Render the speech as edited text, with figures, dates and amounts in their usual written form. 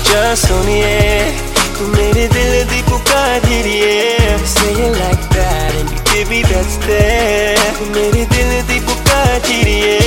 जा सोनिए तू मेरे दिल दी पुकार हिरिए say it like that and you give me that stare तू मेरे दिल दी पुकार हिरिए